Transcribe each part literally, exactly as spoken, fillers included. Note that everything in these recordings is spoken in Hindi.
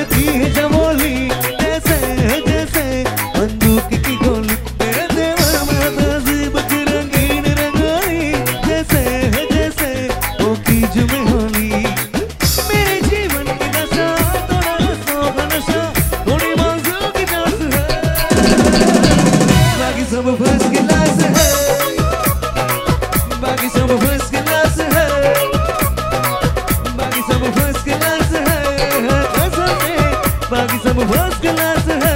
चलती है चमोली जैसे जैसे बंदूक की गोली तेरे देवर में तहजीब की रंगीन रंगोली जैसे जैसे वो कीज में होली मेरे जीवन की नशा थोड़ा रसों का नशा थोड़ी मंजिल की प्यास है बाकी सब फर्स्ट क्लास है बाकी सब फर्स्ट क्लास है बाकी सब फर्स्ट क्लास है कसम से बाकी सब फर्स्ट क्लास है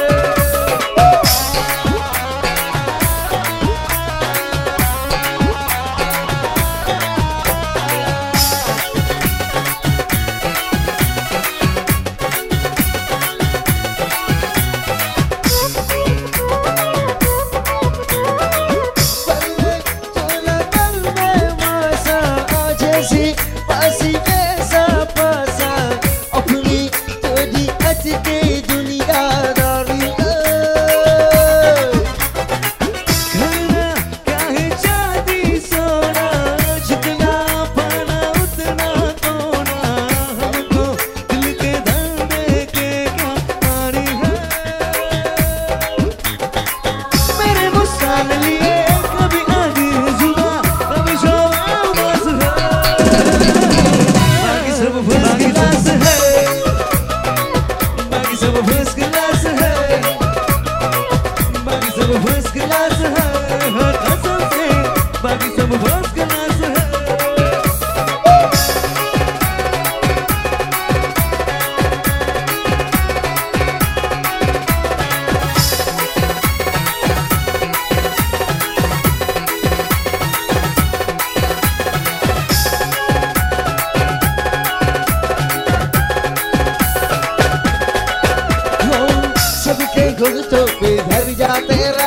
गुलतों पे भर जा तेरा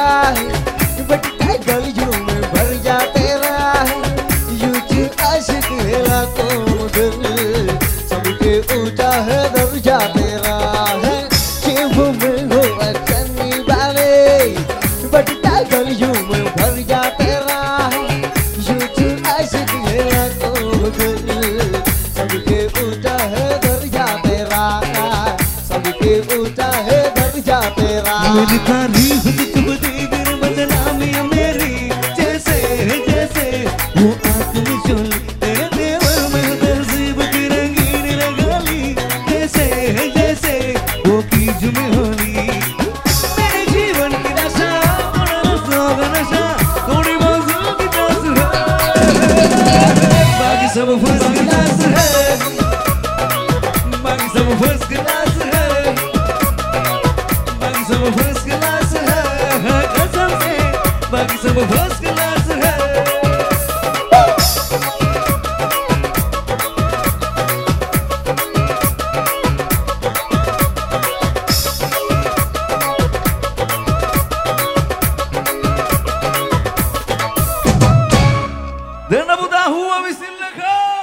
बटका गलियों में भर जा तेरा यूं आशिक है लाखों दिल सबके ऊंचा है दर्जा तेरा है जेबों में हो रखनी वाले बटका गलियों में भर जा तेरा यूं आशिक है लाखों दिल सबके ऊंचा है दर्जा तेरा सबके ऊंचा है दर्जा तेरा मेरी तारीफ तुम देकर बदनामी मेरी जैसे जैसे वो आत्म चोली तेरे देवर में तहजीब की रंगीन रंगोली जैसे जैसे वो कीज में होली मेरे जीवन की नशा थोड़ा रसों का नशा थोड़ी मंजिल की प्यास है बाकी सब फर्स्ट क्लास है बाकी सब फर्स्ट क्लास है सब फर्स्ट क्लास है कसम से बाकी सब फर्स्ट क्लास है Dana Budahu, a Missil Laka.